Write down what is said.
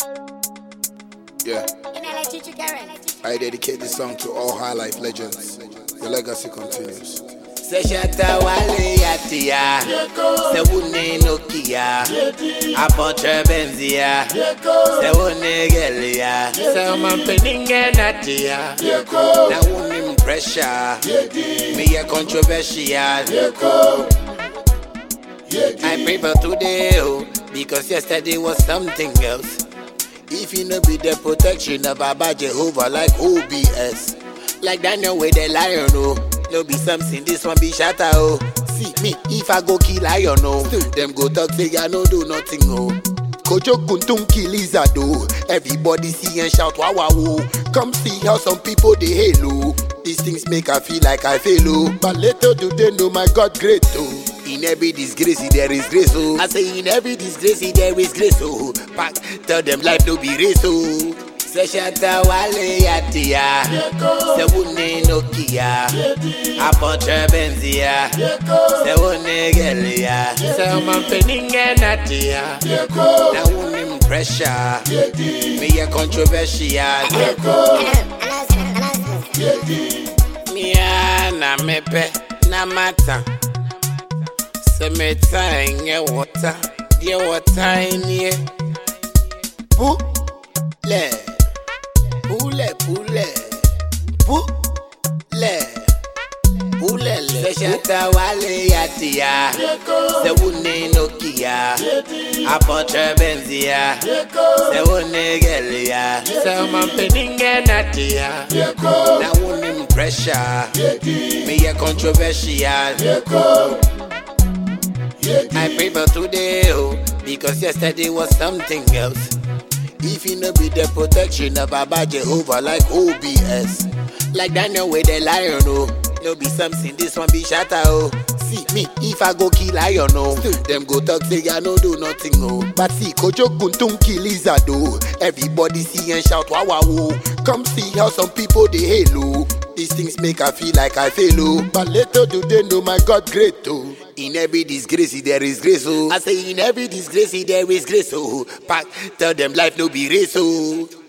Yeah. I dedicate this song to all high life legends. The legacy continues. Seshata wale yatia, sewune nokia, apotre benzia, sewune gelia, sewman peninge natia, na unim pressure, me a controversial. I pray for today, oh, because yesterday was something else. If you no be the protection of Baba Jehovah like OBS, like Daniel with the lion, oh. No be something, this one be shatter, oh. See me, if I go kill lion, oh. Still them go talk, say I no do nothing, oh. Kojo Kuntun kill lizard, oh. Everybody see and shout, wow, wow, oh. Come see how some people they halo. These things make I feel like I fail, oh. But little do they know my God great, oh. In every disgrace there is grace, oh. I say in every disgrace there is grace, oh. Pack, tell them life no be race, oh. Seshata wale yatia, sewune nokia, apotre benzia, sewune gelia, sewman peninge natia, na unim pressure, me a controversial. Mia na mepe na mata, semeta inye water, dear water inye, le. Pule, Seshata wale yatia, sewune nokia, apotre benzia, sewune gelia, sewman peninge natia, na unim pressure, me a controversial. I pray for today, oh, because yesterday was something else. If you no be the protection of Baba Jehovah like OBS, like Daniel with the lion, oh. No be something, this one be shatter, oh. See me, if I go kill lion, oh. Still them go talk, say I no do nothing, oh. But see, Kojo Kuntun kill lizard, oh. Everybody see and shout, wow, wow, oh. Come see how some people they halo. These things make I feel like I fail, oh. But little do they know my God great, oh. In every disgrace there is grace, oh. I say in every disgrace there is grace, oh. Pack, tell them life no be race, oh.